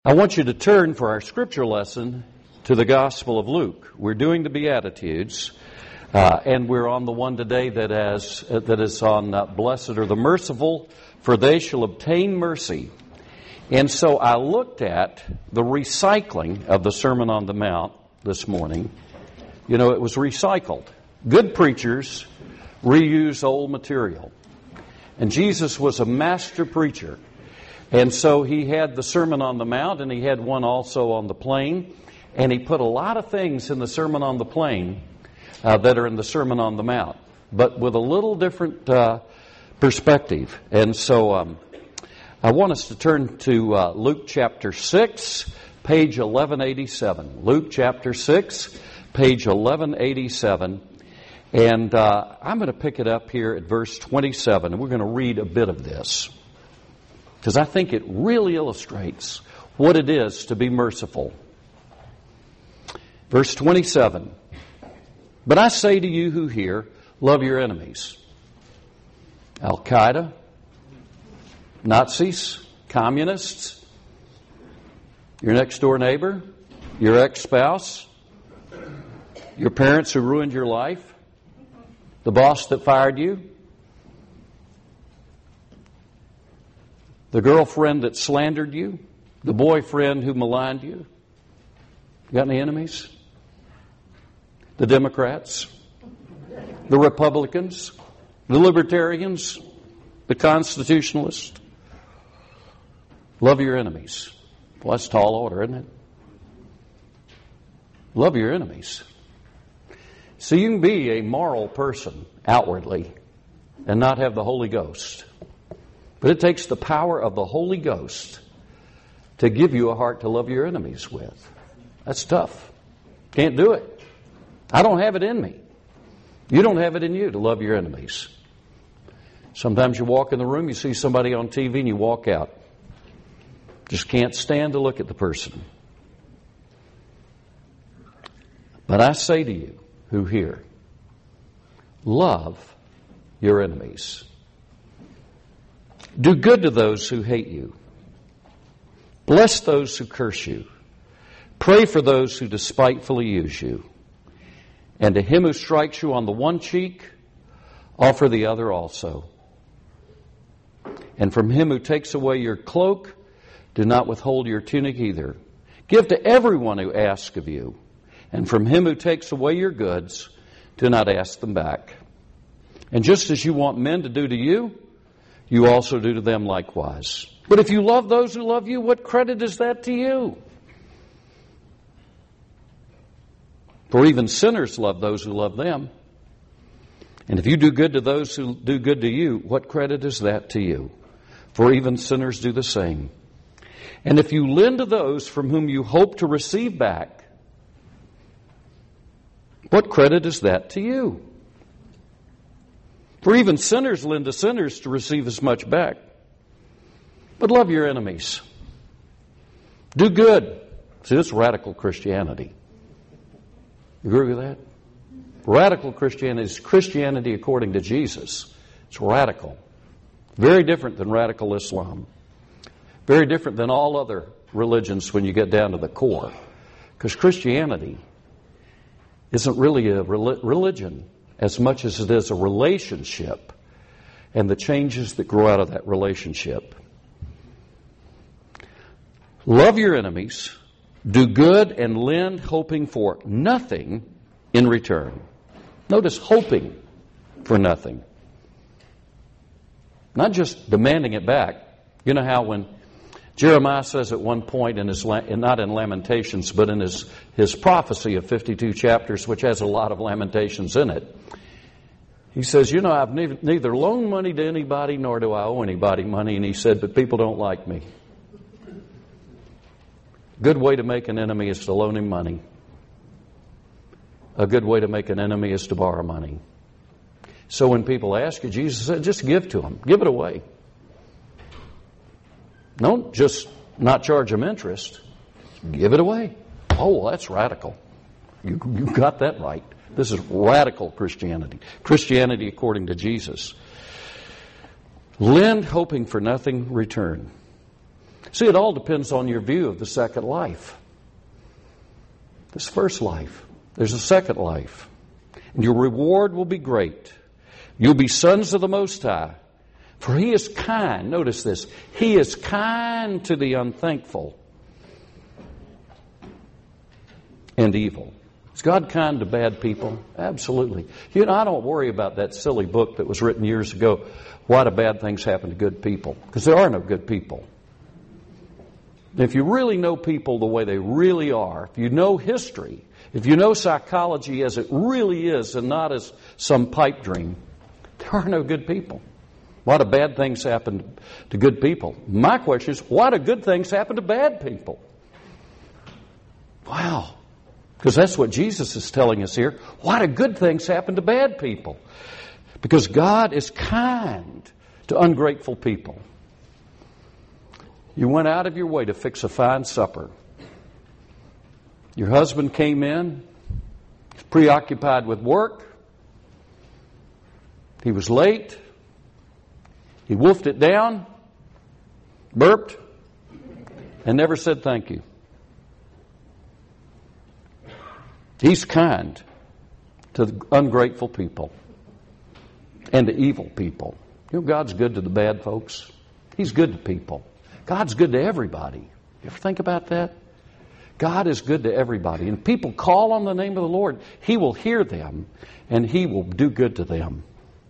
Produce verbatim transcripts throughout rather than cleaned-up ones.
I want you to turn for our scripture lesson to the Gospel of Luke. We're doing the Beatitudes, uh, and we're on the one today that has uh, that is on uh, Blessed are the merciful, for they shall obtain mercy. And so I looked at the recycling of the Sermon on the Mount this morning. You know, it was recycled. Good preachers reuse old material. And Jesus was a master preacher. And so he had the Sermon on the Mount, and he had one also on the plain. And he put a lot of things in the Sermon on the Plain uh, that are in the Sermon on the Mount, but with a little different uh, perspective. And so um, I want us to turn to uh, Luke chapter six, page eleven eighty-seven. Luke chapter six, page eleven eighty-seven. And uh, I'm going to pick it up here at verse twenty-seven, and we're going to read a bit of this, because I think it really illustrates what it is to be merciful. Verse twenty-seven. But I say to you who hear, love your enemies. Al-Qaeda, Nazis, communists, your next door neighbor, your ex-spouse, your parents who ruined your life, the boss that fired you, the girlfriend that slandered you, the boyfriend who maligned you. You got any enemies? The Democrats, the Republicans, the Libertarians, the Constitutionalists. Love your enemies. Well, that's tall order, isn't it? Love your enemies. So you can be a moral person outwardly and not have the Holy Ghost. But it takes the power of the Holy Ghost to give you a heart to love your enemies with. That's tough. Can't do it. I don't have it in me. You don't have it in you to love your enemies. Sometimes you walk in the room, you see somebody on T V, and you walk out. Just can't stand to look at the person. But I say to you who hear, love your enemies. Do good to those who hate you. Bless those who curse you. Pray for those who despitefully use you. And to him who strikes you on the one cheek, offer the other also. And from him who takes away your cloak, do not withhold your tunic either. Give to everyone who asks of you. And from him who takes away your goods, do not ask them back. And just as you want men to do to you, you also do to them likewise. But if you love those who love you, what credit is that to you? For even sinners love those who love them. And if you do good to those who do good to you, what credit is that to you? For even sinners do the same. And if you lend to those from whom you hope to receive back, what credit is that to you? For even sinners lend to sinners to receive as much back. But love your enemies. Do good. See, this is radical Christianity. You agree with that? Radical Christianity is Christianity according to Jesus. It's radical. Very different than radical Islam. Very different than all other religions when you get down to the core. Because Christianity isn't really a religion as much as it is a relationship and the changes that grow out of that relationship. Love your enemies. Do good and lend, hoping for nothing in return. Notice hoping for nothing. Not just demanding it back. You know how when Jeremiah says at one point in his, not in Lamentations, but in his, his prophecy of fifty-two chapters, which has a lot of lamentations in it, he says, you know, I've neither, neither loaned money to anybody nor do I owe anybody money. And he said, but people don't like me. Good way to make an enemy is to loan him money. A good way to make an enemy is to borrow money. So when people ask you, Jesus said, just give to them. Give it away. Don't just not charge them interest. Give it away. Oh, well, that's radical. You, you got that right. This is radical Christianity. Christianity according to Jesus. Lend, hoping for nothing return. See, it all depends on your view of the second life. This first life. There's a second life. And your reward will be great. You'll be sons of the Most High. For He is kind. Notice this. He is kind to the unthankful and evil. Is God kind to bad people? Absolutely. You know, I don't worry about that silly book that was written years ago, Why Do Bad Things Happen to Good People? Because there are no good people. If you really know people the way they really are, if you know history, if you know psychology as it really is and not as some pipe dream, there are no good people. Why do bad things happen to good people? My question is, why do good things happen to bad people? Wow. Because that's what Jesus is telling us here. Why do good things happen to bad people? Because God is kind to ungrateful people. You went out of your way to fix a fine supper. Your husband came in, he's preoccupied with work. He was late. He wolfed it down, burped, and never said thank you. He's kind to the ungrateful people and to evil people. You know, God's good to the bad folks. He's good to people. God's good to everybody. You ever think about that? God is good to everybody. And people call on the name of the Lord, He will hear them and He will do good to them.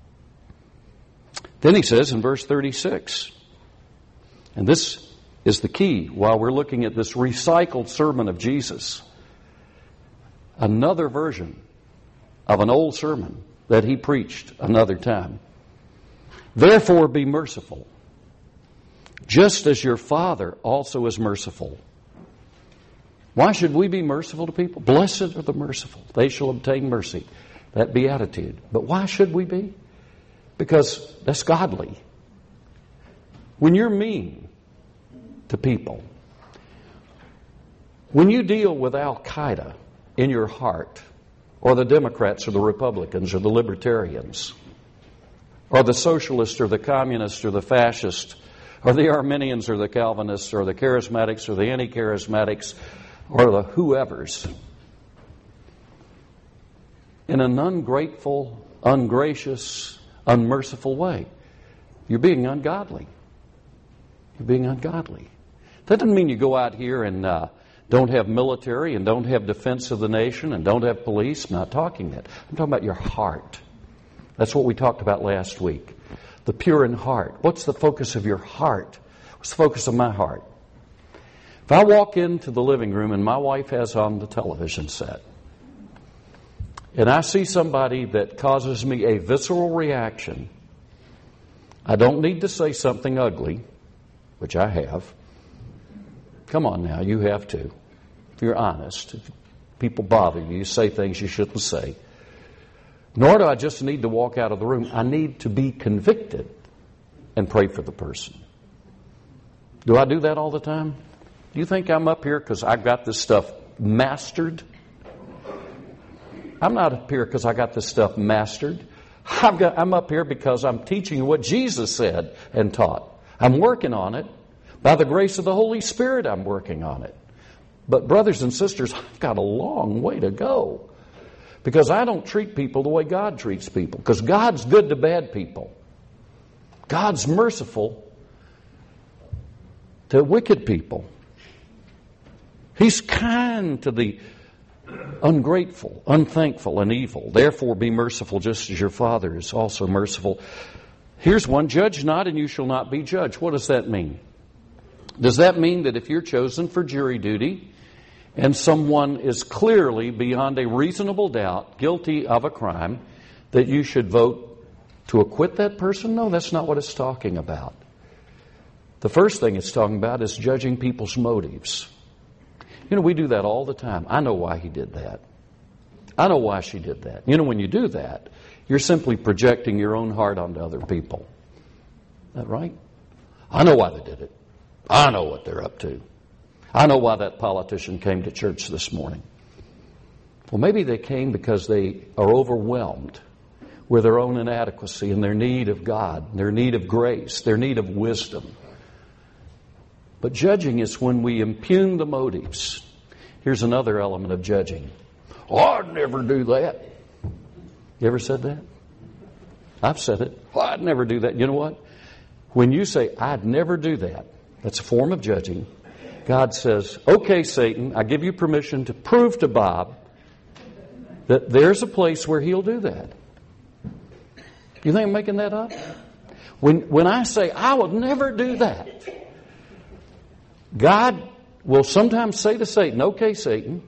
Then He says in verse thirty-six, and this is the key while we're looking at this recycled sermon of Jesus, another version of an old sermon that He preached another time. Therefore be merciful, just as your Father also is merciful. Why should we be merciful to people? Blessed are the merciful. They shall obtain mercy. That beatitude. But why should we be? Because that's godly. When you're mean to people, when you deal with Al-Qaeda in your heart, or the Democrats or the Republicans or the Libertarians, or the Socialists or the Communists or the Fascists, or the Arminians or the Calvinists or the Charismatics or the Anti-Charismatics or the whoever's, in an ungrateful, ungracious, unmerciful way, you're being ungodly. You're being ungodly. That doesn't mean you go out here and uh, don't have military and don't have defense of the nation and don't have police. I'm not talking that. I'm talking about your heart. That's what we talked about last week. The pure in heart. What's the focus of your heart? What's the focus of my heart? If I walk into the living room and my wife has on the television set, and I see somebody that causes me a visceral reaction, I don't need to say something ugly, which I have. Come on now, you have to. If you're honest, if people bother you, you say things you shouldn't say. Nor do I just need to walk out of the room. I need to be convicted and pray for the person. Do I do that all the time? Do you think I'm up here because I've got this stuff mastered? I'm not up here because I got this stuff mastered. I've got, I'm up here because I'm teaching you what Jesus said and taught. I'm working on it. By the grace of the Holy Spirit, I'm working on it. But brothers and sisters, I've got a long way to go. Because I don't treat people the way God treats people. Because God's good to bad people. God's merciful to wicked people. He's kind to the ungrateful, unthankful, and evil. Therefore be merciful just as your Father is also merciful. Here's one. Judge not and you shall not be judged. What does that mean? Does that mean that if you're chosen for jury duty and someone is clearly, beyond a reasonable doubt, guilty of a crime, that you should vote to acquit that person? No, that's not what it's talking about. The first thing it's talking about is judging people's motives. You know, we do that all the time. I know why he did that. I know why she did that. You know, when you do that, you're simply projecting your own heart onto other people. Is that right? I know why they did it. I know what they're up to. I know why that politician came to church this morning. Well, maybe they came because they are overwhelmed with their own inadequacy and their need of God, their need of grace, their need of wisdom. But judging is when we impugn the motives. Here's another element of judging. Oh, I'd never do that. You ever said that? I've said it. Oh, I'd never do that. You know what? When you say, I'd never do that, that's a form of judging. God says, okay, Satan, I give you permission to prove to Bob that there's a place where he'll do that. You think I'm making that up? When, when I say, I would never do that, God will sometimes say to Satan, okay, Satan,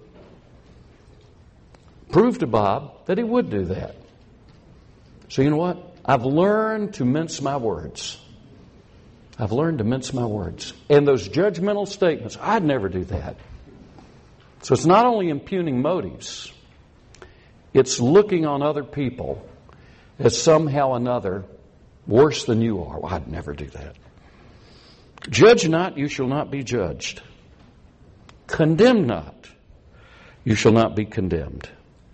prove to Bob that he would do that. So you know what? I've learned to mince my words. I've learned to mince my words. And those judgmental statements, I'd never do that. So it's not only impugning motives, it's looking on other people as somehow or another worse than you are. Well, I'd never do that. Judge not, you shall not be judged. Condemn not, you shall not be condemned.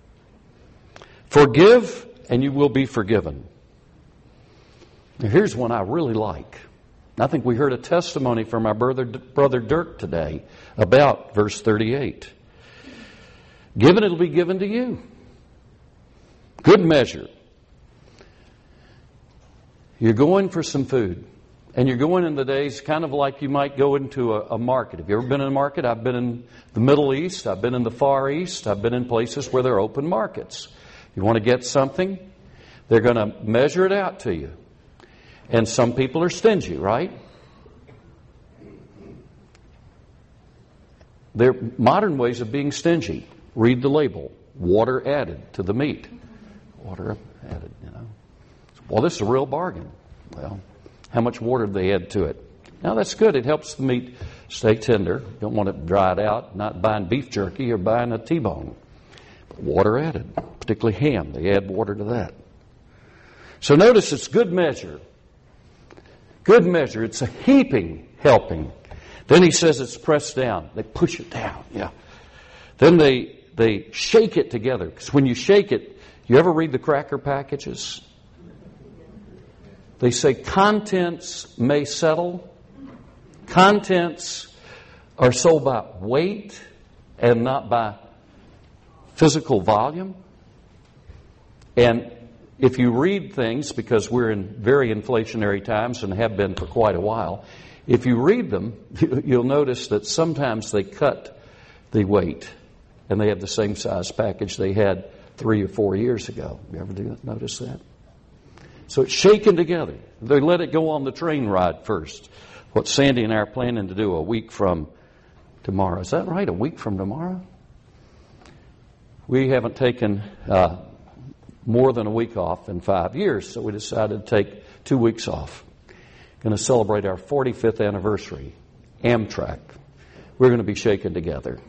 Forgive, and you will be forgiven. Now, here's one I really like. I think we heard a testimony from our brother, brother Dirk today about verse thirty-eight. Given, it'll be given to you. Good measure. You're going for some food. And you're going in the days kind of like you might go into a, a market. Have you ever been in a market? I've been in the Middle East. I've been in the Far East. I've been in places where there are open markets. You want to get something, they're going to measure it out to you. And some people are stingy, right? There are modern ways of being stingy. Read the label. Water added to the meat. Water added, you know. Well, this is a real bargain. Well, how much water did they add to it? Now, that's good. It helps the meat stay tender. You don't want it dried out. Not buying beef jerky or buying a T-bone. But water added, particularly ham. They add water to that. So notice it's good measure. Good measure. It's a heaping helping. Then he says it's pressed down. They push it down. Yeah. Then they they shake it together. Because when you shake it, you ever read the cracker packages? They say contents may settle. Contents are sold by weight and not by physical volume. And if you read things, because we're in very inflationary times and have been for quite a while, if you read them, you'll notice that sometimes they cut the weight and they have the same size package they had three or four years ago. You ever do notice that? So it's shaken together. They let it go on the train ride first. What Sandy and I are planning to do a week from tomorrow. Is that right? A week from tomorrow? We haven't taken uh, more than a week off in five years, so we decided to take two weeks off. Going to celebrate our forty-fifth anniversary. Amtrak. We're going to be shaken together.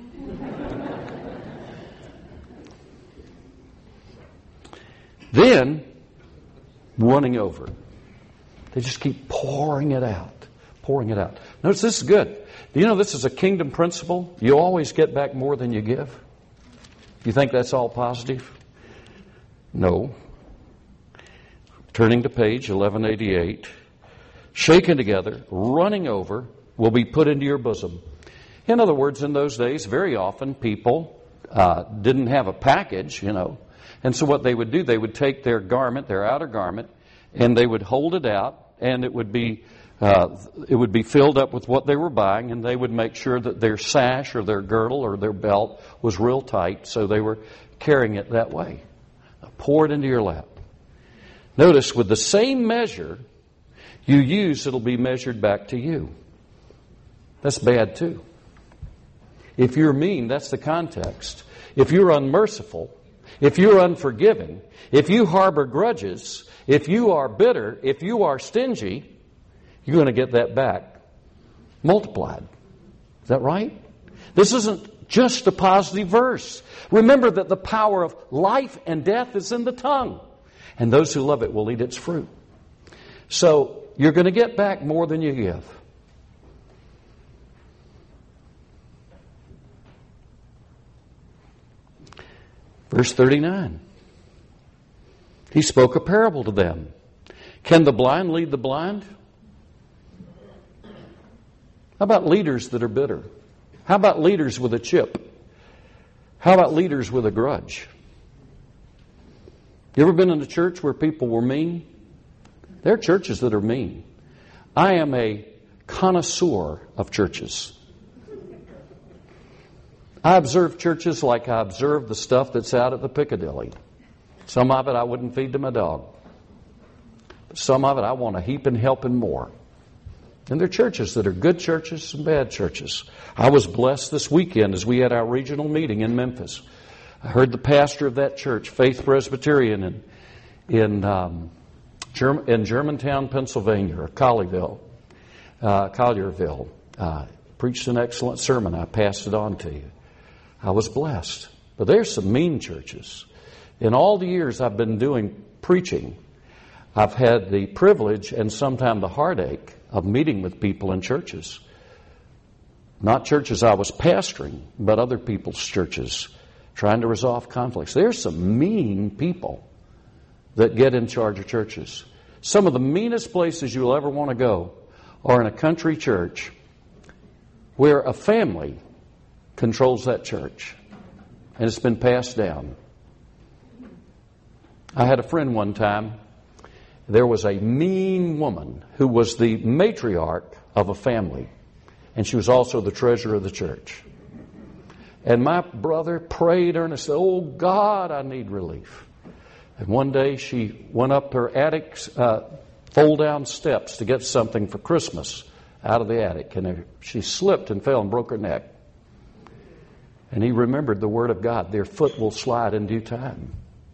Then, running over. They just keep pouring it out. Pouring it out. Notice this is good. Do you know this is a kingdom principle? You always get back more than you give. You think that's all positive? No. Turning to page eleven eighty-eight. Shaken together, running over, will be put into your bosom. In other words, in those days, very often people uh, didn't have a package, you know. And so what they would do, they would take their garment, their outer garment, and they would hold it out, and it would be uh, it would be filled up with what they were buying, and they would make sure that their sash or their girdle or their belt was real tight, so they were carrying it that way. Now, pour it into your lap. Notice, with the same measure you use, it'll be measured back to you. That's bad too. If you're mean, that's the context. If you're unmerciful, if you're unforgiving, if you harbor grudges, if you are bitter, if you are stingy, you're going to get that back multiplied. Is that right? This isn't just a positive verse. Remember that the power of life and death is in the tongue, and those who love it will eat its fruit. So, you're going to get back more than you give. Verse thirty-nine. He spoke a parable to them. Can the blind lead the blind? How about leaders that are bitter? How about leaders with a chip? How about leaders with a grudge? You ever been in a church where people were mean? There are churches that are mean. I am a connoisseur of churches. I observe churches like I observe the stuff that's out at the Piccadilly. Some of it I wouldn't feed to my dog. Some of it I want to heap and help and more. And there are churches that are good churches and bad churches. I was blessed this weekend as we had our regional meeting in Memphis. I heard the pastor of that church, Faith Presbyterian, in in, um, Germ- in Germantown, Pennsylvania, or Collierville, uh, Collierville, uh, preached an excellent sermon. I passed it on to you. I was blessed. But there's some mean churches. In all the years I've been doing preaching, I've had the privilege and sometimes the heartache of meeting with people in churches. Not churches I was pastoring, but other people's churches, trying to resolve conflicts. There's some mean people that get in charge of churches. Some of the meanest places you'll ever want to go are in a country church where a family controls that church, and it's been passed down. I had a friend one time. There was a mean woman who was the matriarch of a family, and she was also the treasurer of the church. And my brother prayed earnestly, "Oh God, I need relief." And one day she went up her attic uh, fold-down steps to get something for Christmas out of the attic, and she slipped and fell and broke her neck. And he remembered the word of God, "Their foot will slide in due time."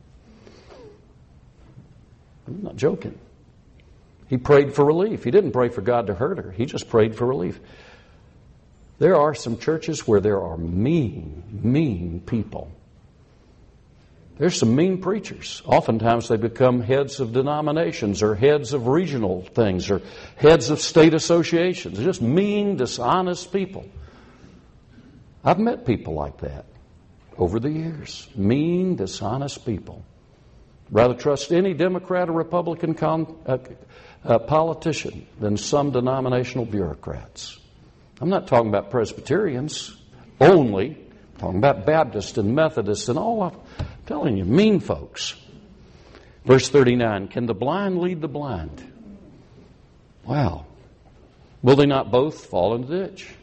I'm not joking. He prayed for relief. He didn't pray for God to hurt her. He just prayed for relief. There are some churches where there are mean, mean people. There's some mean preachers. Oftentimes they become heads of denominations or heads of regional things or heads of state associations. They're just mean, dishonest people. I've met people like that over the years. Mean, dishonest people. Rather trust any Democrat or Republican con, uh, uh, politician than some denominational bureaucrats. I'm not talking about Presbyterians only. I'm talking about Baptists and Methodists and all of them. I'm telling you, mean folks. Verse thirty-nine, can the blind lead the blind? Wow. Will they not both fall in the ditch?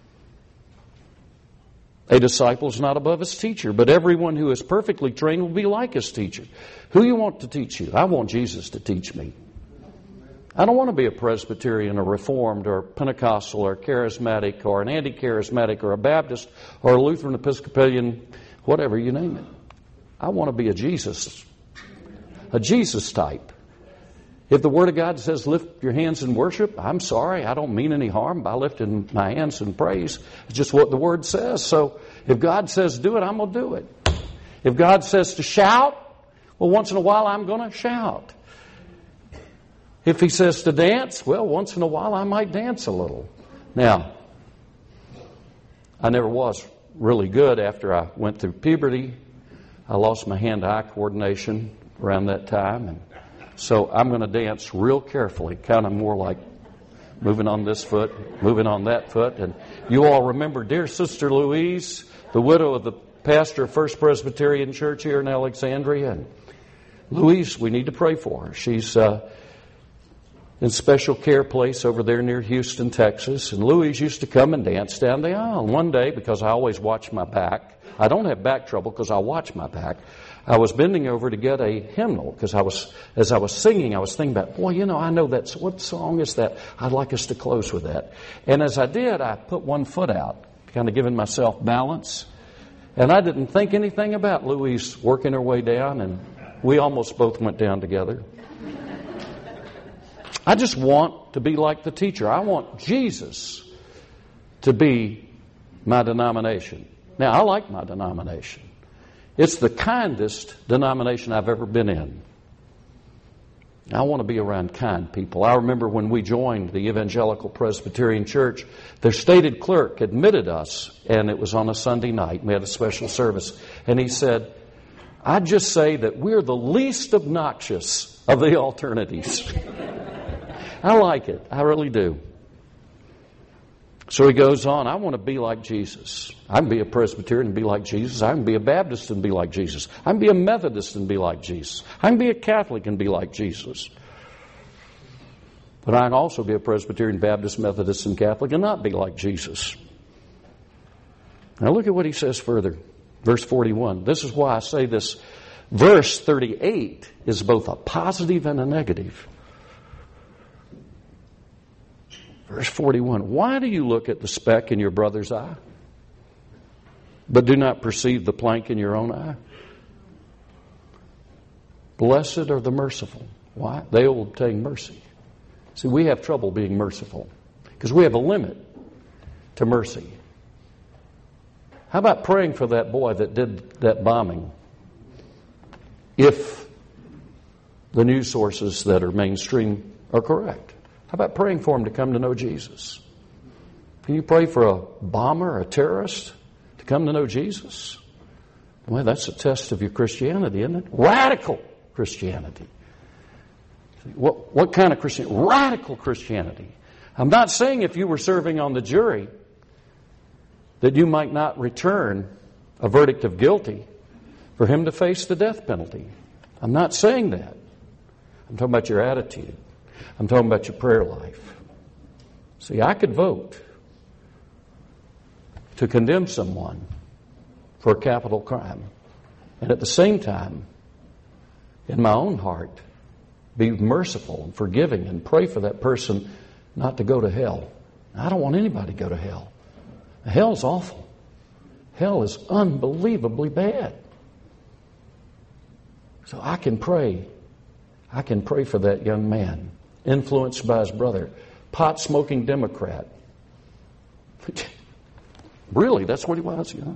A disciple is not above his teacher, but everyone who is perfectly trained will be like his teacher. Who you want to teach you? I want Jesus to teach me. I don't want to be a Presbyterian or Reformed or Pentecostal or Charismatic or an anti-charismatic or a Baptist or a Lutheran Episcopalian, whatever you name it. I want to be a Jesus, a Jesus type. If the Word of God says lift your hands in worship, I'm sorry, I don't mean any harm by lifting my hands in praise. It's just what the Word says. So if God says do it, I'm going to do it. If God says to shout, well, once in a while I'm going to shout. If He says to dance, well, once in a while I might dance a little. Now, I never was really good after I went through puberty. I lost my hand-eye coordination around that time, and so I'm going to dance real carefully, kind of more like moving on this foot, moving on that foot. And you all remember dear Sister Louise, the widow of the pastor of First Presbyterian Church here in Alexandria. And Louise, we need to pray for her. She's uh, in special care place over there near Houston, Texas. And Louise used to come and dance down the aisle. And one day, because I always watch my back, I don't have back trouble because I watch my back. I was bending over to get a hymnal because I was, as I was singing, I was thinking about, boy, you know, I know that. What song is that? I'd like us to close with that. And as I did, I put one foot out, kind of giving myself balance. And I didn't think anything about Louise working her way down, and we almost both went down together. I just want to be like the teacher. I want Jesus to be my denomination. Now, I like my denomination. It's the kindest denomination I've ever been in. I want to be around kind people. I remember when we joined the Evangelical Presbyterian Church, their stated clerk admitted us, and it was on a Sunday night. We had a special service. And he said, I'd just say that we're the least obnoxious of the alternatives. I like it. I really do. So he goes on, I want to be like Jesus. I can be a Presbyterian and be like Jesus. I can be a Baptist and be like Jesus. I can be a Methodist and be like Jesus. I can be a Catholic and be like Jesus. But I can also be a Presbyterian, Baptist, Methodist, and Catholic and not be like Jesus. Now look at what he says further. Verse forty-one. This is why I say this. Verse thirty-eight is both a positive and a negative. Verse forty-one. Why do you look at the speck in your brother's eye, but do not perceive the plank in your own eye? Blessed are the merciful. Why? They will obtain mercy. See, we have trouble being merciful because we have a limit to mercy. How about praying for that boy that did that bombing? If the news sources that are mainstream are correct. How about praying for him to come to know Jesus? Can you pray for a bomber, a terrorist, to come to know Jesus? Well, that's a test of your Christianity, isn't it? Radical Christianity. What, what kind of Christianity? Radical Christianity. I'm not saying if you were serving on the jury that you might not return a verdict of guilty for him to face the death penalty. I'm not saying that. I'm talking about your attitude. I'm talking about your prayer life. See, I could vote to condemn someone for a capital crime and at the same time, in my own heart, be merciful and forgiving and pray for that person not to go to hell. I don't want anybody to go to hell. Hell's awful. Hell is unbelievably bad. So I can pray. I can pray for that young man, influenced by his brother, pot-smoking Democrat. Really, that's what he was, you know.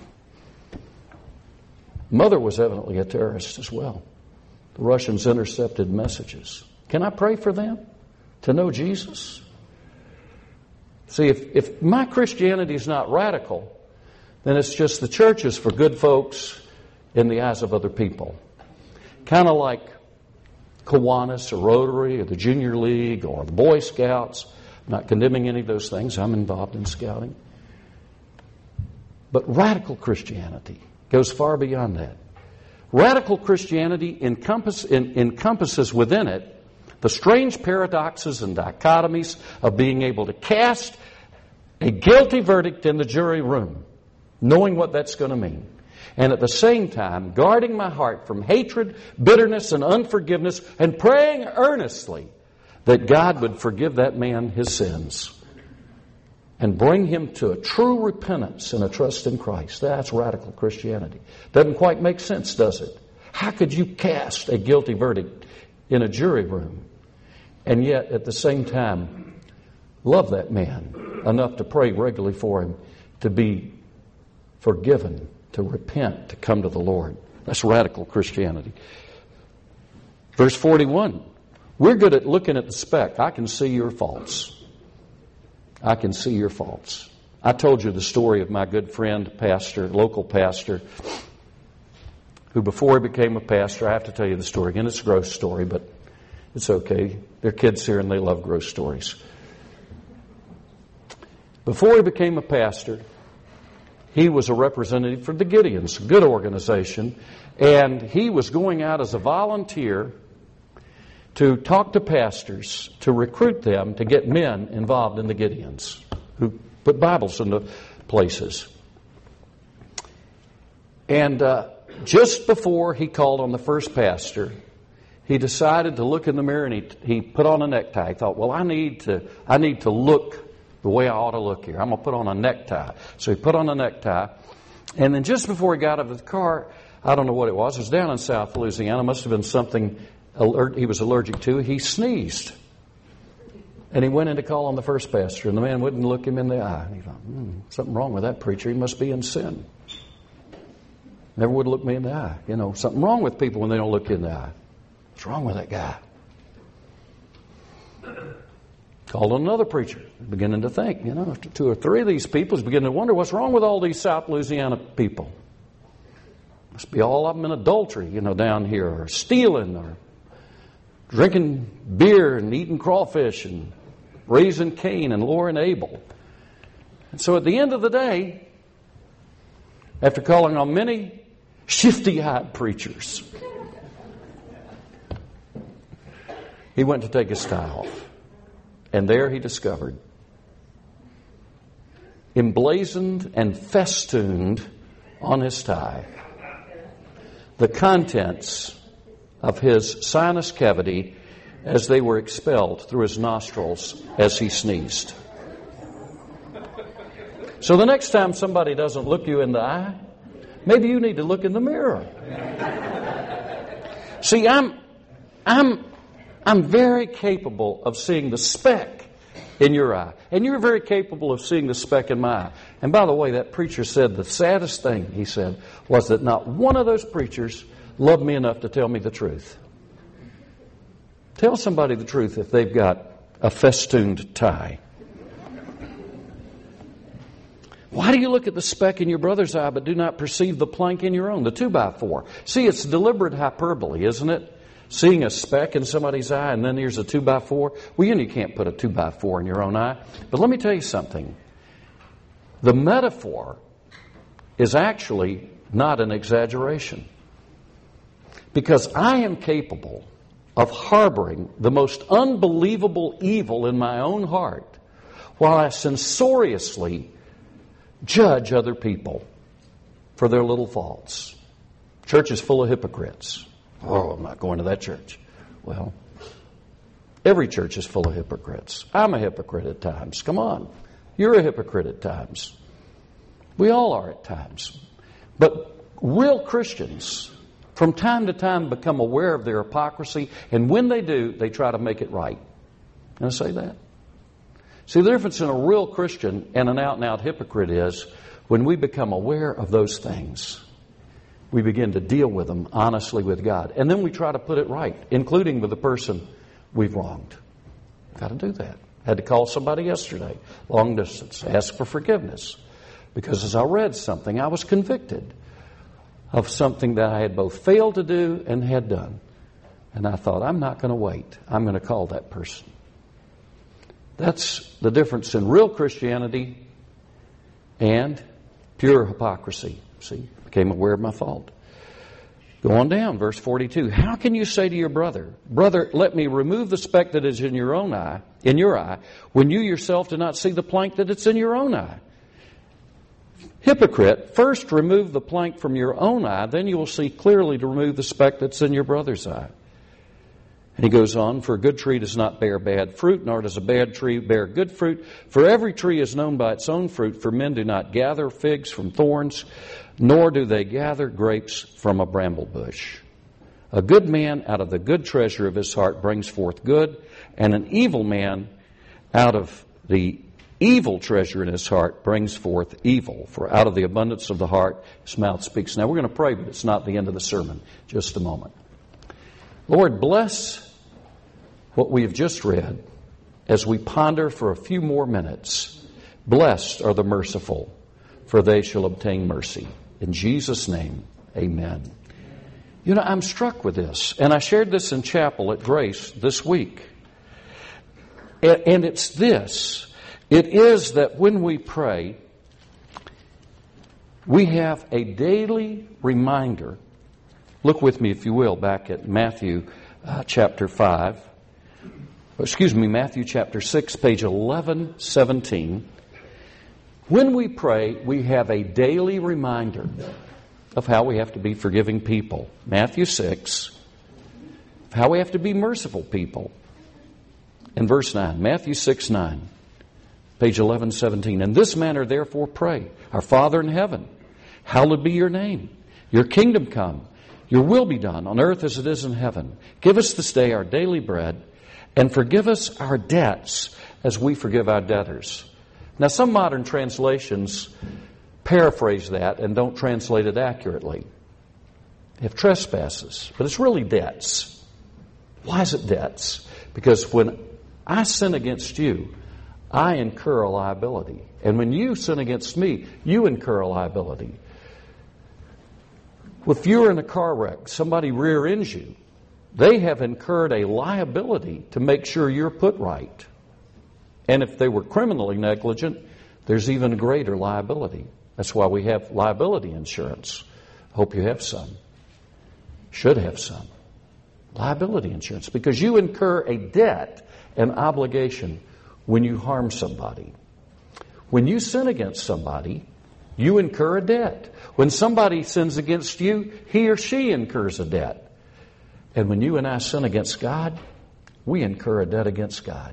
Mother was evidently a terrorist as well. The Russians intercepted messages. Can I pray for them to know Jesus? See, if, if my Christianity is not radical, then it's just the church is for good folks in the eyes of other people. Kind of like Kiwanis or Rotary or the Junior League or the Boy Scouts. I'm not condemning any of those things. I'm involved in scouting. But radical Christianity goes far beyond that. Radical Christianity encompass, en, encompasses within it the strange paradoxes and dichotomies of being able to cast a guilty verdict in the jury room, knowing what that's going to mean, and at the same time guarding my heart from hatred, bitterness, and unforgiveness, and praying earnestly that God would forgive that man his sins and bring him to a true repentance and a trust in Christ. That's radical Christianity. Doesn't quite make sense, does it? How could you cast a guilty verdict in a jury room and yet at the same time love that man enough to pray regularly for him to be forgiven, to repent, to come to the Lord? That's radical Christianity. Verse forty-one. We're good at looking at the speck. I can see your faults. I can see your faults. I told you the story of my good friend, pastor, local pastor, who before he became a pastor, I have to tell you the story again. It's a gross story, but it's okay. There are kids here and they love gross stories. Before he became a pastor, he was a representative for the Gideons, a good organization, and he was going out as a volunteer to talk to pastors, to recruit them to get men involved in the Gideons, who put Bibles into places. And uh, just before he called on the first pastor, he decided to look in the mirror and he, he put on a necktie. He thought, well, I need to, I need to look the way I ought to look here. I'm going to put on a necktie. So he put on a necktie. And then just before he got out of the car, I don't know what it was. It was down in South Louisiana. It must have been something alert, he was allergic to. He sneezed. And he went in to call on the first pastor. And the man wouldn't look him in the eye. And he thought, hmm, something wrong with that preacher. He must be in sin. Never would look me in the eye. You know, something wrong with people when they don't look you in the eye. What's wrong with that guy? Called on another preacher, beginning to think, you know, after two or three of these people, he's beginning to wonder what's wrong with all these South Louisiana people. Must be all of them in adultery, you know, down here, or stealing, or drinking beer and eating crawfish and raising Cain and Laura and Abel. And so at the end of the day, after calling on many shifty-eyed preachers, he went to take his tie off. And there he discovered, emblazoned and festooned on his tie, the contents of his sinus cavity as they were expelled through his nostrils as he sneezed. So the next time somebody doesn't look you in the eye, maybe you need to look in the mirror. See, I'm, I'm, I'm very capable of seeing the speck in your eye. And you're very capable of seeing the speck in my eye. And by the way, that preacher said the saddest thing, he said, was that not one of those preachers loved me enough to tell me the truth. Tell somebody the truth if they've got a festooned tie. Why do you look at the speck in your brother's eye but do not perceive the plank in your own, the two by four? See, it's deliberate hyperbole, isn't it? Seeing a speck in somebody's eye and then here's a two by four. Well, you know you can't put a two by four in your own eye. But let me tell you something. The metaphor is actually not an exaggeration. Because I am capable of harboring the most unbelievable evil in my own heart while I censoriously judge other people for their little faults. Church is full of hypocrites. Oh, I'm not going to that church. Well, every church is full of hypocrites. I'm a hypocrite at times. Come on. You're a hypocrite at times. We all are at times. But real Christians, from time to time, become aware of their hypocrisy, and when they do, they try to make it right. Can I say that? See, the difference in a real Christian and an out-and-out hypocrite is when we become aware of those things, we begin to deal with them honestly with God. And then we try to put it right, including with the person we've wronged. Got to do that. Had to call somebody yesterday, long distance, ask for forgiveness. Because as I read something, I was convicted of something that I had both failed to do and had done. And I thought, I'm not going to wait. I'm going to call that person. That's the difference in real Christianity and pure hypocrisy. See, became aware of my fault. Go on down, verse forty-two. How can you say to your brother, brother, let me remove the speck that is in your own eye, in your eye, when you yourself do not see the plank that it's in your own eye? Hypocrite, first remove the plank from your own eye, then you will see clearly to remove the speck that's in your brother's eye. And he goes on, for a good tree does not bear bad fruit, nor does a bad tree bear good fruit. For every tree is known by its own fruit, for men do not gather figs from thorns, nor do they gather grapes from a bramble bush. A good man out of the good treasure of his heart brings forth good, and an evil man out of the evil treasure in his heart brings forth evil. For out of the abundance of the heart his mouth speaks. Now we're going to pray, but it's not the end of the sermon. Just a moment. Lord, bless what we have just read as we ponder for a few more minutes. Blessed are the merciful, for they shall obtain mercy. In Jesus' name, amen. You know, I'm struck with this, and I shared this in chapel at Grace this week. And it's this. It is that when we pray, we have a daily reminder. Look with me, if you will, back at Matthew uh, chapter five. Excuse me, Matthew chapter six, page eleven seventeen. When we pray, we have a daily reminder of how we have to be forgiving people. Matthew six, how we have to be merciful people. And verse nine, Matthew six, nine, page eleven seventeen. In this manner, therefore, pray, Our Father in heaven, hallowed be your name. Your kingdom come. Your will be done on earth as it is in heaven. Give us this day our daily bread, and forgive us our debts as we forgive our debtors. Now, some modern translations paraphrase that and don't translate it accurately. They have trespasses, but it's really debts. Why is it debts? Because when I sin against you, I incur a liability. And when you sin against me, you incur a liability. If you're in a car wreck, somebody rear ends you, they have incurred a liability to make sure you're put right. And if they were criminally negligent, there's even greater liability. That's why we have liability insurance. Hope you have some. Should have some. Liability insurance. Because you incur a debt, an obligation, when you harm somebody. When you sin against somebody, you incur a debt. When somebody sins against you, he or she incurs a debt. And when you and I sin against God, we incur a debt against God.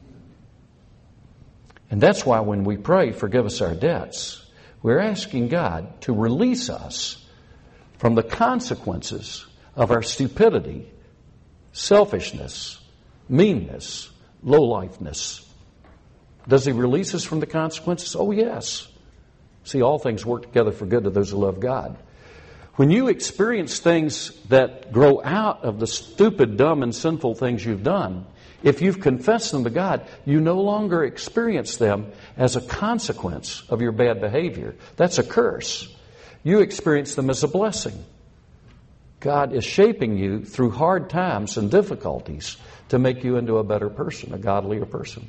And that's why when we pray, forgive us our debts, we're asking God to release us from the consequences of our stupidity, selfishness, meanness, lowlifeness. Does He release us from the consequences? Oh, yes. See, all things work together for good to those who love God. When you experience things that grow out of the stupid, dumb, and sinful things you've done, if you've confessed them to God, you no longer experience them as a consequence of your bad behavior. That's a curse. You experience them as a blessing. God is shaping you through hard times and difficulties to make you into a better person, a godlier person.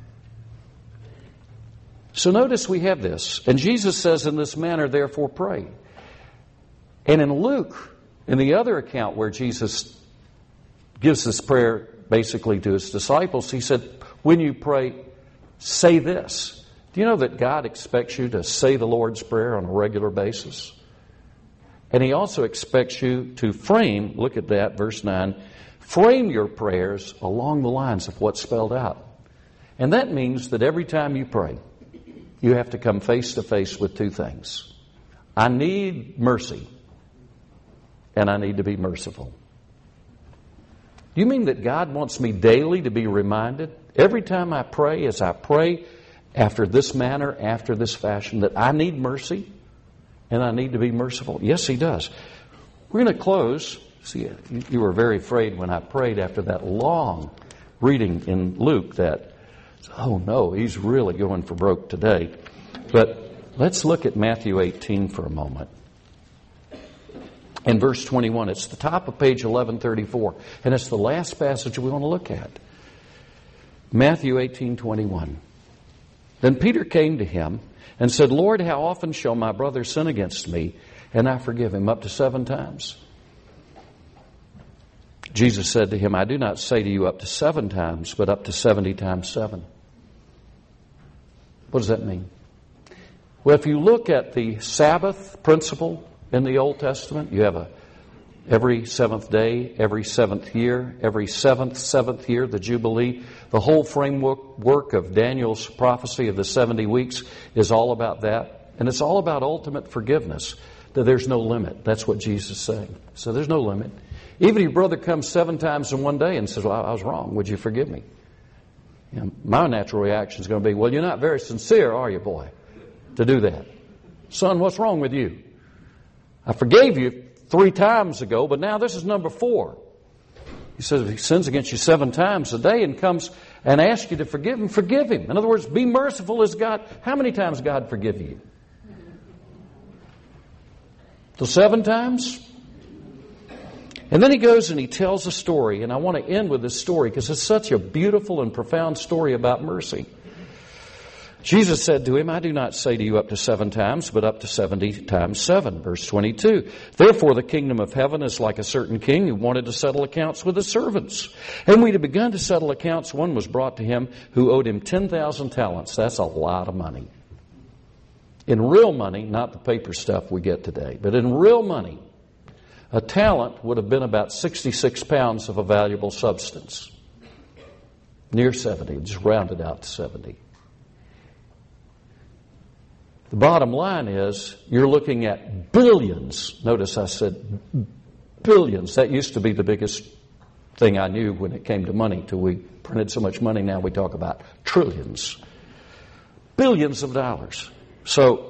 So notice we have this. And Jesus says, in this manner, therefore pray. And in Luke, in the other account where Jesus gives this prayer basically to His disciples, He said, when you pray, say this. Do you know that God expects you to say the Lord's Prayer on a regular basis? And He also expects you to frame, look at that, verse nine, frame your prayers along the lines of what's spelled out. And that means that every time you pray, you have to come face to face with two things. I need mercy, and I need to be merciful. Do you mean that God wants me daily to be reminded, every time I pray, as I pray after this manner, after this fashion, that I need mercy and I need to be merciful? Yes, He does. We're going to close. See, you were very afraid when I prayed after that long reading in Luke that, oh no, he's really going for broke today. But let's look at Matthew eighteen for a moment. In verse twenty-one, it's the top of page eleven thirty-four, and it's the last passage we want to look at. Matthew eighteen twenty-one. Then Peter came to Him and said, Lord, how often shall my brother sin against me, and I forgive him? Up to seven times. Jesus said to him, I do not say to you up to seven times, but up to seventy times seven. What does that mean? Well, if you look at the Sabbath principle in the Old Testament, you have a every seventh day, every seventh year, every seventh, seventh year, the Jubilee. The whole framework work of Daniel's prophecy of the seventy weeks is all about that. And it's all about ultimate forgiveness, that there's no limit. That's what Jesus is saying. So there's no limit. Even if your brother comes seven times in one day and says, well, I was wrong, would you forgive me? You know, my natural reaction is going to be, well, you're not very sincere, are you, boy, to do that? Son, what's wrong with you? I forgave you three times ago, but now this is number four. He says if he sins against you seven times a day and comes and asks you to forgive him, forgive him. In other words, be merciful as God. How many times God forgive you? So seven times? And then he goes and he tells a story, and I want to end with this story because it's such a beautiful and profound story about mercy. Jesus said to him, I do not say to you up to seven times, but up to seventy times seven. Verse twenty-two. Therefore the kingdom of heaven is like a certain king who wanted to settle accounts with his servants. And when he had begun to settle accounts, one was brought to him who owed him ten thousand talents. That's a lot of money. In real money, not the paper stuff we get today, but in real money, a talent would have been about sixty-six pounds of a valuable substance. Near seventy, just rounded out to seventy. The bottom line is you're looking at billions. Notice I said billions. That used to be the biggest thing I knew when it came to money till we printed so much money. Now we talk about trillions. Billions of dollars. So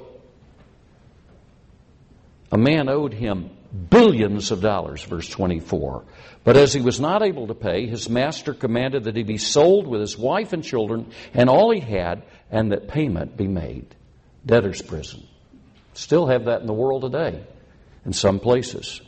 a man owed him billions of dollars, verse twenty-four. But as he was not able to pay, his master commanded that he be sold with his wife and children and all he had, and that payment be made. Debtor's prison. Still have that in the world today, in some places.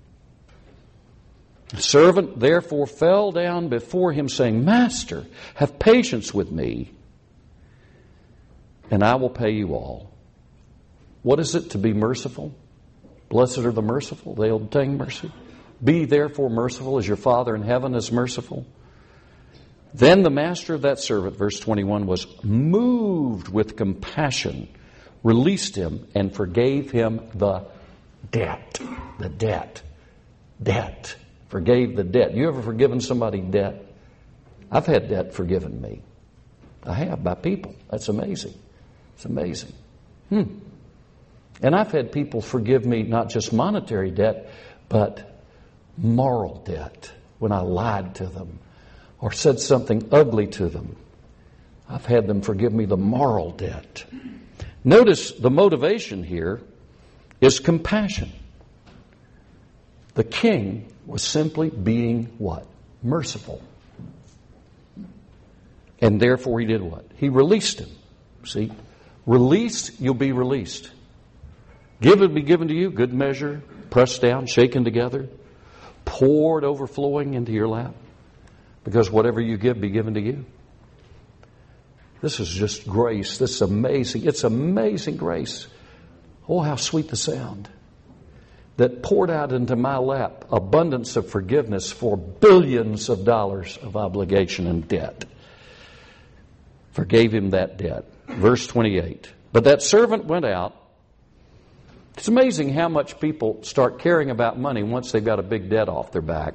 The servant therefore fell down before him, saying, Master, have patience with me, and I will pay you all. What is it to be merciful? Blessed are the merciful, they will obtain mercy. Be therefore merciful as your Father in heaven is merciful. Then the master of that servant, verse twenty-one, was moved with compassion, released him, and forgave him the debt. The debt. Debt. Forgave the debt. You ever forgiven somebody debt? I've had debt forgiven me. I have, by people. That's amazing. It's amazing. Hmm. And I've had people forgive me not just monetary debt, but moral debt. When I lied to them or said something ugly to them, I've had them forgive me the moral debt. Notice the motivation here is compassion. The king was simply being what? Merciful. And therefore he did what? He released him. See? Released, you'll be released. Give it be given to you, good measure, pressed down, shaken together, poured overflowing into your lap. Because whatever you give, be given to you. This is just grace. This is amazing. It's amazing grace. Oh, how sweet the sound. That poured out into my lap abundance of forgiveness for billions of dollars of obligation and debt. Forgave him that debt. Verse twenty-eight. But that servant went out. It's amazing how much people start caring about money once they've got a big debt off their back.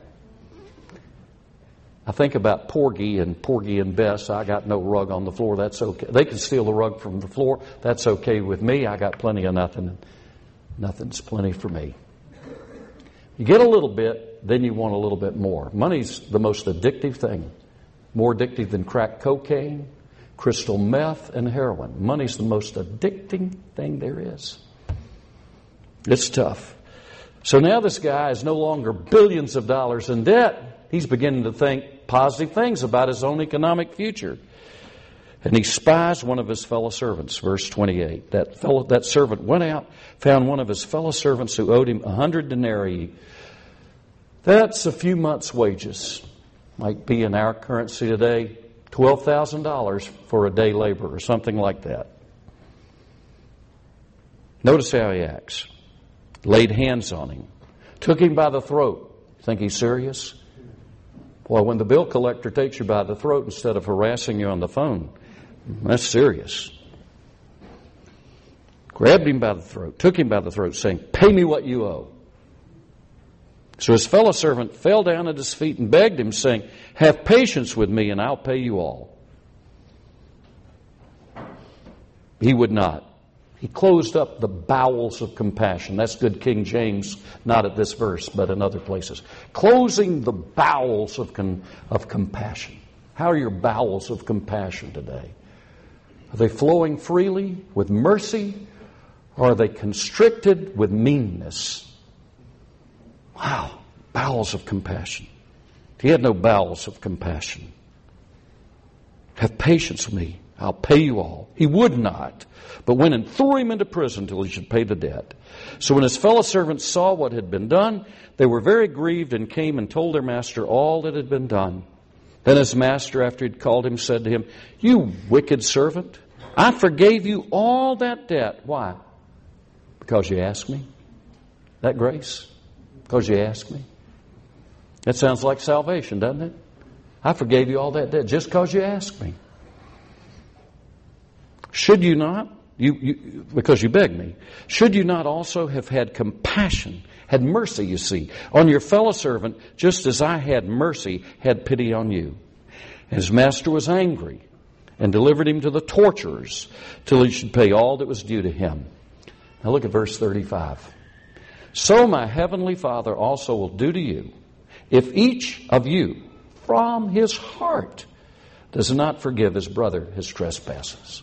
I think about Porgy and Porgy and Bess. I got no rug on the floor. That's okay. They can steal the rug from the floor. That's okay with me. I got plenty of nothing. Nothing's plenty for me. You get a little bit, then you want a little bit more. Money's the most addictive thing. More addictive than crack cocaine, crystal meth, and heroin. Money's the most addicting thing there is. It's tough. So now this guy is no longer billions of dollars in debt. He's beginning to think positive things about his own economic future. And he spies one of his fellow servants, verse twenty-eight. That fellow, that servant went out, found one of his fellow servants who owed him a hundred denarii. That's a few months' wages. Might be in our currency today, twelve thousand dollars for a day labor or something like that. Notice how he acts. Laid hands on him. Took him by the throat. Think he's serious? Boy, when the bill collector takes you by the throat instead of harassing you on the phone, that's serious. Grabbed him by the throat, took him by the throat, saying, "Pay me what you owe." So his fellow servant fell down at his feet and begged him, saying, "Have patience with me and I'll pay you all." He would not. He closed up the bowels of compassion. That's good King James, not at this verse, but in other places. Closing the bowels of, con- of compassion. How are your bowels of compassion today? Are they flowing freely with mercy, or are they constricted with meanness? Wow, bowels of compassion. He had no bowels of compassion. Have patience with me. I'll pay you all. He would not, but went and threw him into prison till he should pay the debt. So when his fellow servants saw what had been done, they were very grieved and came and told their master all that had been done. Then his master, after he'd called him, said to him, "You wicked servant, I forgave you all that debt." Why? Because you asked me? That grace? Because you asked me? That sounds like salvation, doesn't it? I forgave you all that debt just because you asked me. Should you not, you, you, because you begged me, should you not also have had compassion, had mercy, you see, on your fellow servant, just as I had mercy, had pity on you? And his master was angry and delivered him to the torturers till he should pay all that was due to him. Now look at verse thirty-five. So my heavenly Father also will do to you, if each of you from his heart does not forgive his brother his trespasses.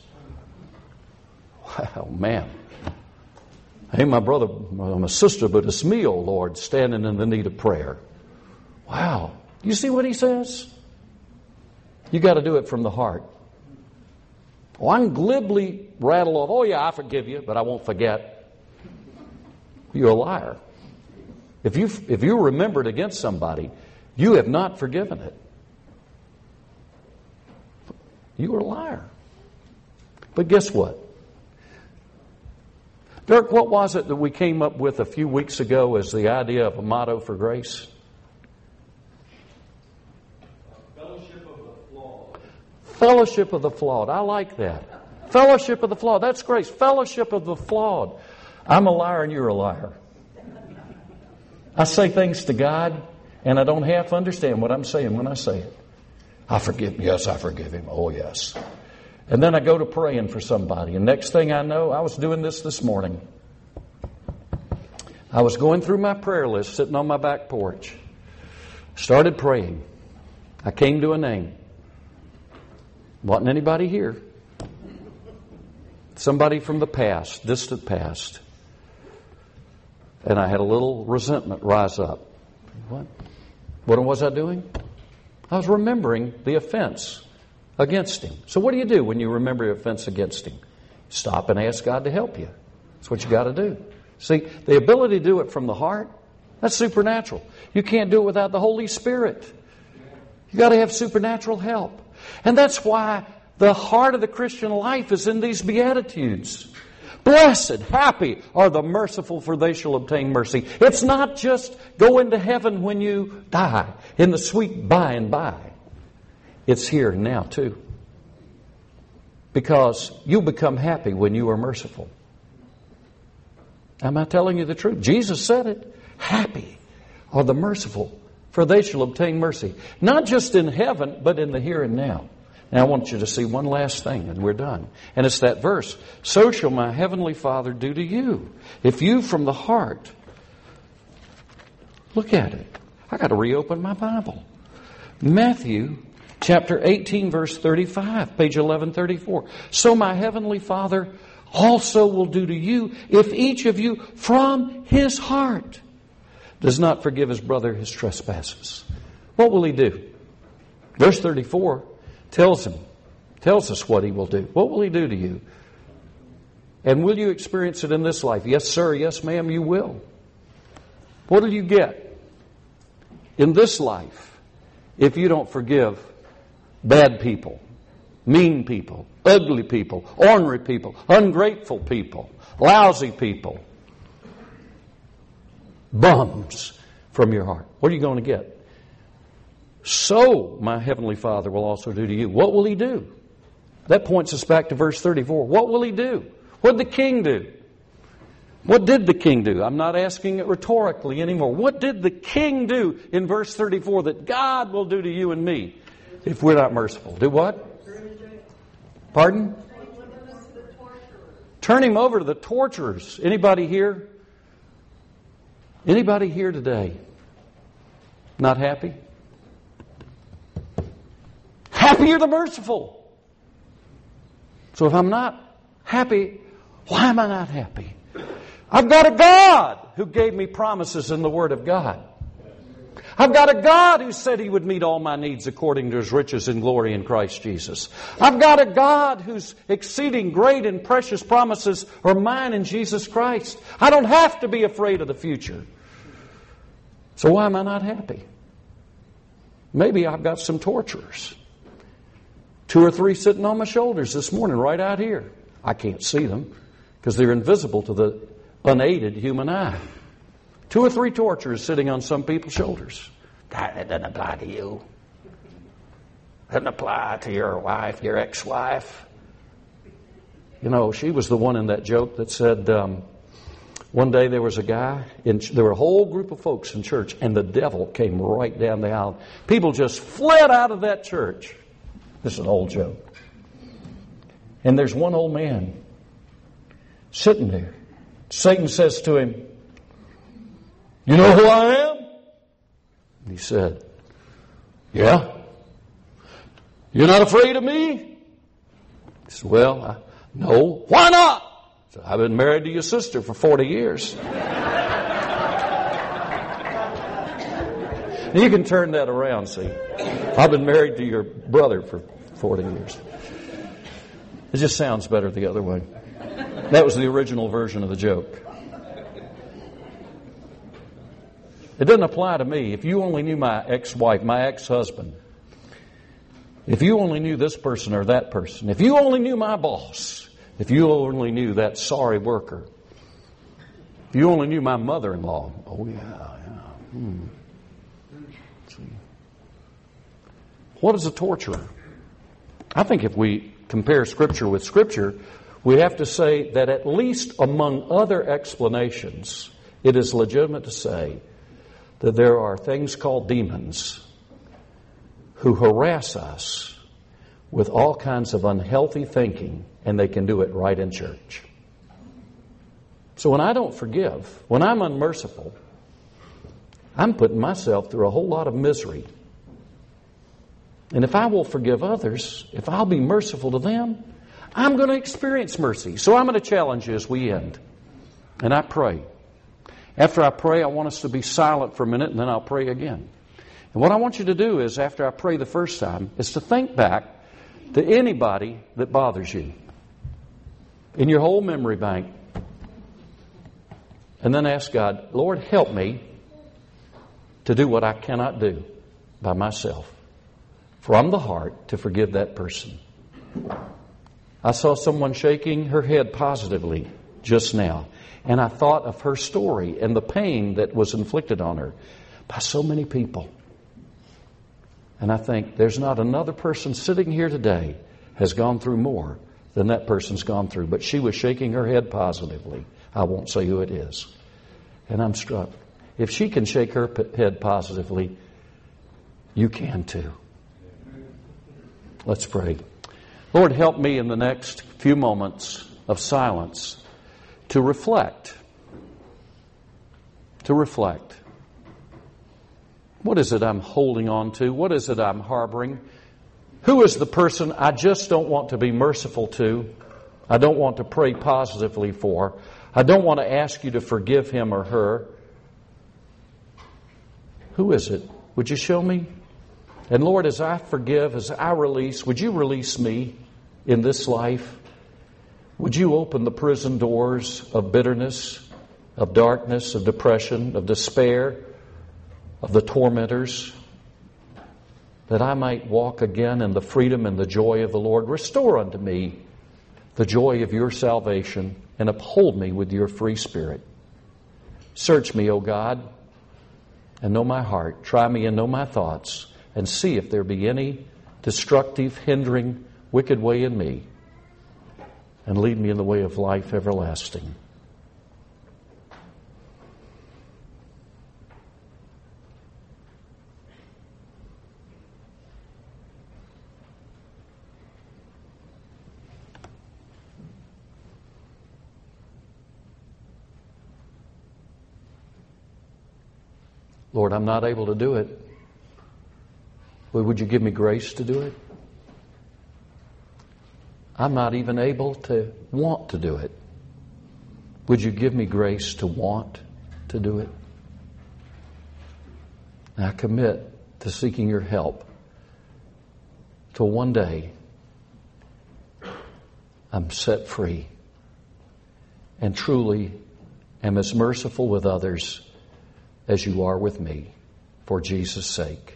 Wow, man. Hey, my brother, my sister, but it's me, O Lord, standing in the need of prayer. Wow. You see what he says? You got to do it from the heart. Oh, I can glibly rattle off, "Oh yeah, I forgive you, but I won't forget." You're a liar. If you if you remembered against somebody, you have not forgiven it. You are a liar. But guess what? Dirk, what was it that we came up with a few weeks ago as the idea of a motto for Grace? Fellowship of the flawed. Fellowship of the flawed. I like that. Fellowship of the flawed. That's Grace. Fellowship of the flawed. I'm a liar and you're a liar. I say things to God and I don't half understand what I'm saying when I say it. I forgive him. Yes, I forgive him. Oh, yes. And then I go to praying for somebody. And next thing I know, I was doing this this morning. I was going through my prayer list, sitting on my back porch. Started praying. I came to a name. Wasn't anybody here. Somebody from the past, distant past. And I had a little resentment rise up. What? What was I doing? I was remembering the offense against him. So what do you do when you remember your offense against him? Stop and ask God to help you. That's what you got to do. See, the ability to do it from the heart, that's supernatural. You can't do it without the Holy Spirit. You got to have supernatural help. And that's why the heart of the Christian life is in these Beatitudes. Blessed, happy are the merciful, for they shall obtain mercy. It's not just go into heaven when you die, in the sweet by and by. It's here now too. Because you become happy when you are merciful. Am I telling you the truth? Jesus said it. Happy are the merciful, for they shall obtain mercy. Not just in heaven, but in the here and now. Now I want you to see one last thing and we're done. And it's that verse. So shall my heavenly Father do to you. If you from the heart. Look at it. I got to reopen my Bible. Matthew chapter eighteen verse thirty-five. Page eleven thirty-four. So my heavenly Father also will do to you if each of you from his heart does not forgive his brother his trespasses. What will he do? Verse thirty-four tells him, tells us what he will do. What will he do to you? And will you experience it in this life? Yes, sir. Yes, ma'am, you will. What will you get in this life if you don't forgive bad people, mean people, ugly people, ornery people, ungrateful people, lousy people, bums from your heart? What are you going to get? So my heavenly Father will also do to you. What will he do? That points us back to verse thirty-four. What will he do? What did the king do? What did the king do? I'm not asking it rhetorically anymore. What did the king do in verse thirty-four that God will do to you and me if we're not merciful? Do what? Pardon? Turn him over to the torturers. Anybody here? Anybody here today not happy? Happy are the merciful. So if I'm not happy, why am I not happy? I've got a God who gave me promises in the Word of God. I've got a God who said He would meet all my needs according to His riches and glory in Christ Jesus. I've got a God whose exceeding great and precious promises are mine in Jesus Christ. I don't have to be afraid of the future. So why am I not happy? Maybe I've got some torturers. Two or three sitting on my shoulders this morning right out here. I can't see them because they're invisible to the unaided human eye. Two or three torturers sitting on some people's shoulders. That doesn't apply to you. Doesn't apply to your wife, your ex-wife. You know, she was the one in that joke that said, um, one day there was a guy, in, there were a whole group of folks in church, and the devil came right down the aisle. People just fled out of that church. This is an old joke. And there's one old man sitting there. Satan says to him, "You know who I am?" And he said, "Yeah." "You're not afraid of me?" He said, "Well, I, no." "Why not?" He said, "I've been married to your sister for forty years. You can turn that around, see. I've been married to your brother for forty years. It just sounds better the other way. That was the original version of the joke. It doesn't apply to me. If you only knew my ex-wife, my ex-husband, if you only knew this person or that person, if you only knew my boss, if you only knew that sorry worker, If you only knew my mother-in-law. Oh, yeah, yeah. Hmm. Let's see. What is a torturer? I think if we compare Scripture with Scripture, we have to say that at least among other explanations, it is legitimate to say that there are things called demons who harass us with all kinds of unhealthy thinking, and they can do it right in church. So when I don't forgive, when I'm unmerciful, I'm putting myself through a whole lot of misery. And if I will forgive others, if I'll be merciful to them, I'm going to experience mercy. So I'm going to challenge you as we end. And I pray. After I pray, I want us to be silent for a minute, and then I'll pray again. And what I want you to do is, after I pray the first time, is to think back to anybody that bothers you in your whole memory bank. And then ask God, Lord, help me to do what I cannot do by myself. From the heart to forgive that person. I saw someone shaking her head positively just now. And I thought of her story and the pain that was inflicted on her by so many people. And I think there's not another person sitting here today has gone through more than that person's gone through. But she was shaking her head positively. I won't say who it is. And I'm struck. If she can shake her head positively, you can too. Let's pray. Lord, help me in the next few moments of silence to reflect. To reflect. What is it I'm holding on to? What is it I'm harboring? Who is the person I just don't want to be merciful to? I don't want to pray positively for. I don't want to ask you to forgive him or her. Who is it? Would you show me? And Lord, as I forgive, as I release, would you release me in this life? Would you open the prison doors of bitterness, of darkness, of depression, of despair, of the tormentors, that I might walk again in the freedom and the joy of the Lord? Restore unto me the joy of your salvation and uphold me with your free spirit. Search me, O God, and know my heart. Try me and know my thoughts, and see if there be any destructive, hindering, wicked way in me, and lead me in the way of life everlasting. Lord, I'm not able to do it. But would you give me grace to do it? I'm not even able to want to do it. Would you give me grace to want to do it? And I commit to seeking your help till one day I'm set free and truly am as merciful with others as you are with me, for Jesus' sake.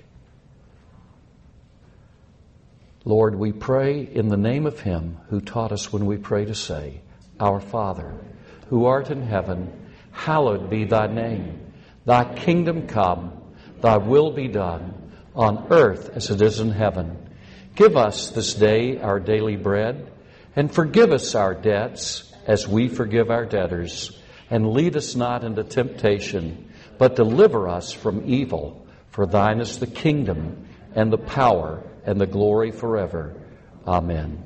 Lord, we pray in the name of him who taught us when we pray to say, Our Father, who art in heaven, hallowed be thy name. Thy kingdom come, thy will be done, on earth as it is in heaven. Give us this day our daily bread, and forgive us our debts as we forgive our debtors. And lead us not into temptation, but deliver us from evil. For thine is the kingdom, and the power, and the glory forever. Amen.